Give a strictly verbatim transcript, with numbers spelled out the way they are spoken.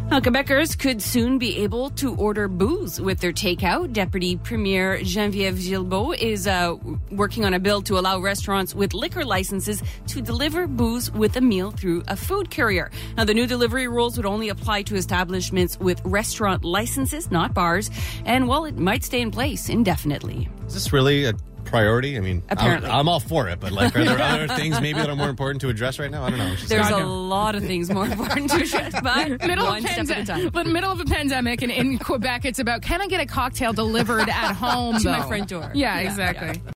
Now, Quebecers could soon be able to order booze with their takeout. Deputy Premier Geneviève Guilbeault is uh, working on a bill to allow restaurants with liquor licenses to deliver booze with a meal through a food courier. Now, the new delivery rules would only apply to establishments with restaurant licenses, not bars, and, well, it might stay in place indefinitely. Is this really a priority? I mean, Apparently. I'm, I'm all for it, but like, are there other things maybe that are more important to address right now? I don't know. There's a lot of things more important to address, but middle one of step at a pande- time. But middle of a pandemic, and in Quebec, it's about, can I get a cocktail delivered at home? To my though? front door. Yeah, Yeah, exactly. yeah.